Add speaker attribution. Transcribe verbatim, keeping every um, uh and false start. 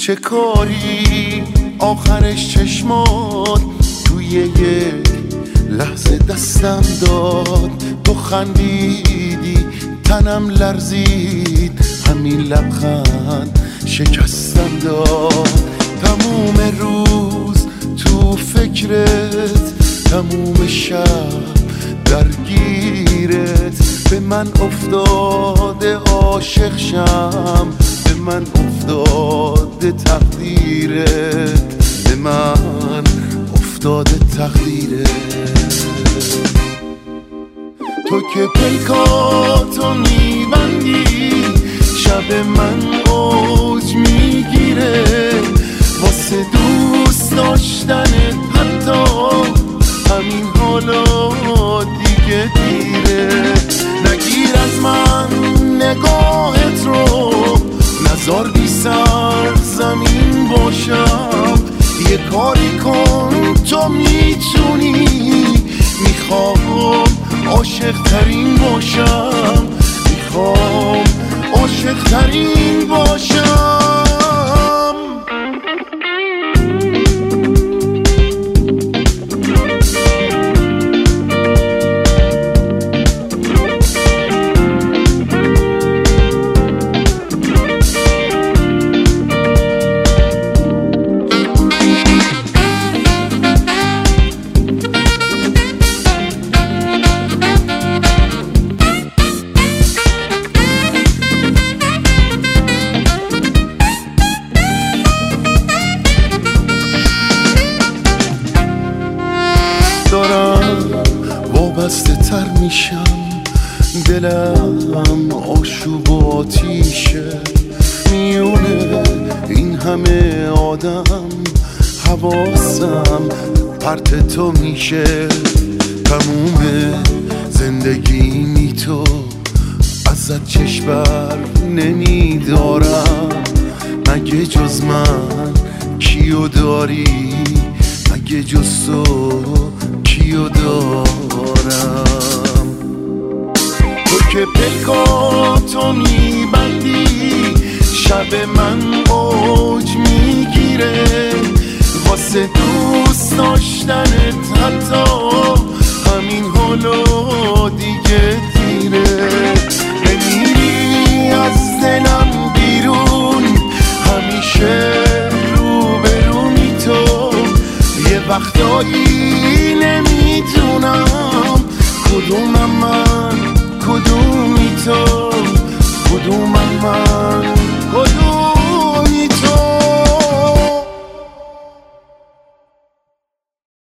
Speaker 1: چه کاری آخرش چشمات توی یک لحظه دستم داد. تو خندیدی تنم لرزید، همین لبخند شکستم داد. تموم روز تو فکرت، تموم شب درگیرت. به من افتاده عاشق شم، به من افتاده تقدیرت، به من افتاده تقدیرت. تو که پیکاتو میبندی، شب من اوج میگیره. واسه دوست داشتنت حتی همین حالا دیگه دیره. نگیر از من نگاهت رو، نزار بی سر زمین باشم. یه کاری کن تو میتونی، میخوام عاشق ترین باشم، میخوام عاشق ترین باشم. دارم وابسته تر میشم، دلم آشوب و آتیشه. میونه این همه آدم حواسم پرت تو میشه. تموم زندگی تو ازت چشم بر نمیدارم. مگه جز من کیو داری، مگه جز تو کیو دارم؟ تو که پیکاتو میبندی، شب من اوج میگیره. واسه دوست داشتنت حتی همین حالا دیگه دیره. نمیری از دلم بیرون، همیشه روبرومی تو. یه وقتایی نمیدونم کدومم من، کدومی تو، کدومم من،